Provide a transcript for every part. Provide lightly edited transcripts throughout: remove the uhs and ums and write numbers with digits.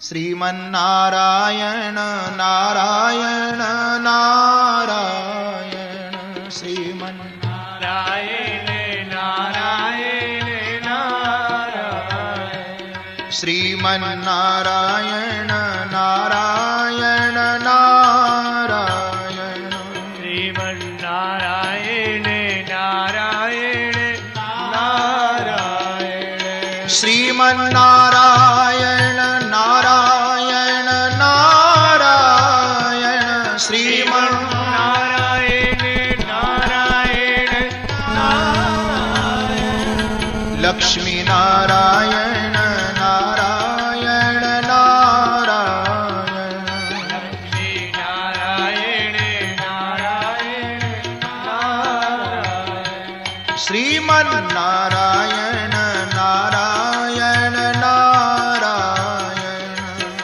श्रीमन्नारायण नारायण नारायण श्रीमन्नारायण नारायण नारायण श्रीमन्नारायण नारायण नारायण श्रीमन्नारायण नारायण नारायण श्रीमन्नारायण नारायण नारायण श्रीमन्नारायण नारायण नारायण लक्ष्मी नारायण नारायण नारायण लक्ष्मी नारायण नारायण नारायण श्रीमन्नारायण नारायण नारायण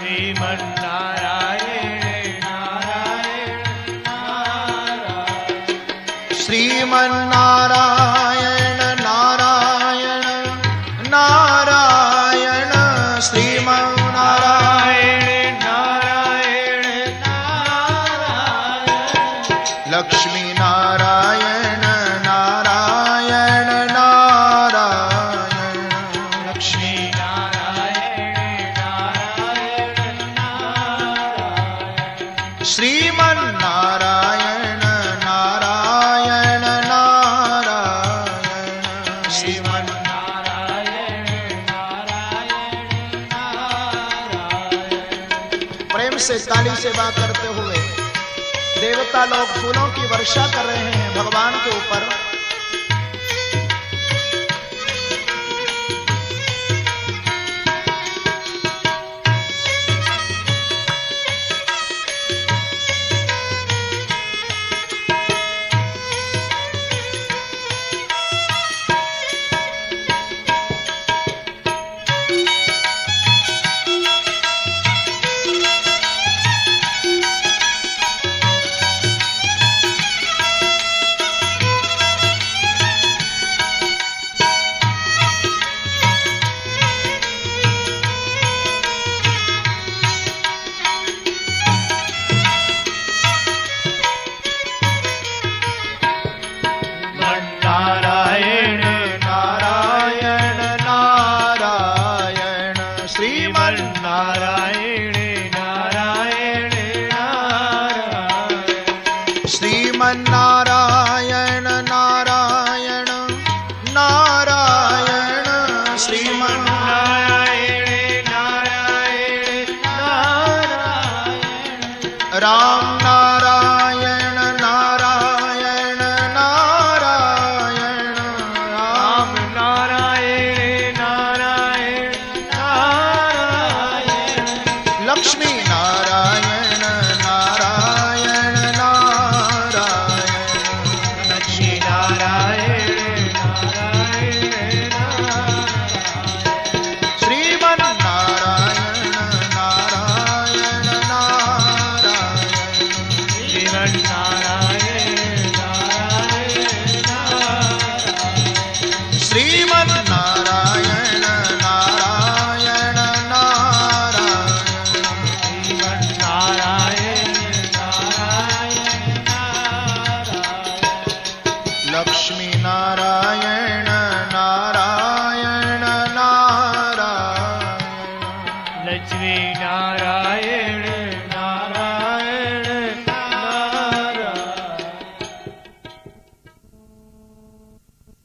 श्रीमन्नारायण नारायण नारायण श्रीमन्नारायण नारायण नारायण लक्ष्मी नारायण नारायण नारायण लक्ष्मी नारायण नारायण नारायण श्रीमन्नारायण नारायण नारायण श्रीमन्नारायण नारायण नारायण। प्रेम से ताली से बात करते हुए देवता लोग फूलों की वर्षा कर रहे हैं भगवान के ऊपर। नारायण नारायण नारायण श्रीमन्नारायण नारायण नारायण श्रीमन्नारायण नारायण नारायण श्रीमन्नारायण नारायण नारायण राम नारायण नारायण नारायण राम नारायण नारायण नारायण लक्ष्मी नारायण नारायण नारायण लक्ष्मी नारायण नारायण नारायण श्रीमन्नारायण नारायण नारायण श्रीमन्नारायण नारायण नारायण लक्ष्मी नारायण नारायण नारायण लक्ष्मी नारायण